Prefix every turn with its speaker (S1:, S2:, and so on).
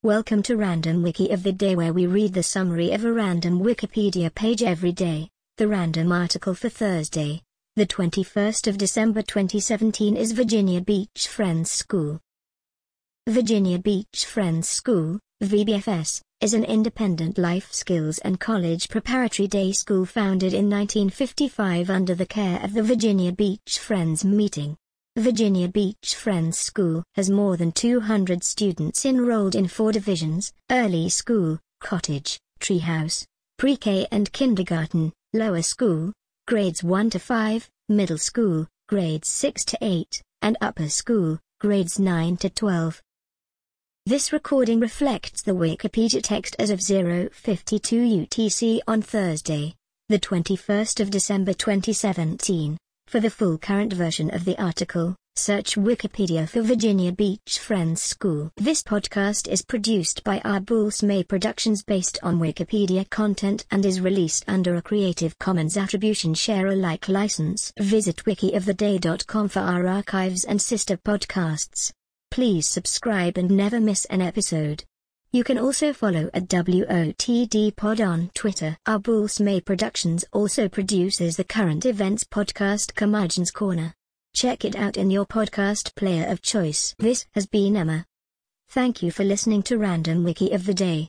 S1: Welcome to Random Wiki of the Day, where we read the summary of a random Wikipedia page every day. The random article for Thursday, the 21st of December 2017 is Virginia Beach Friends School. Virginia Beach Friends School, VBFS, is an independent life skills and college preparatory day school founded in 1955 under the care of the Virginia Beach Friends Meeting. Virginia Beach Friends School has more than 200 students enrolled in 4 divisions: early school, cottage, treehouse, pre-K and kindergarten, lower school, grades 1 to 5, middle school, grades 6 to 8, and upper school, grades 9 to 12. This recording reflects the Wikipedia text as of 0:52 UTC on Thursday, the 21st of December 2017. For the full current version of the article, search Wikipedia for Virginia Beach Friends School. This podcast is produced by Arbulse May Productions based on Wikipedia content and is released under a Creative Commons Attribution Share Alike license. Visit wikioftheday.com for our archives and sister podcasts. Please subscribe and never miss an episode. You can also follow at WOTD Pod on Twitter. Arbulse May Productions also produces the current events podcast Curmudgeon's Corner. Check it out in your podcast player of choice. This has been Emma. Thank you for listening to Random Wiki of the Day.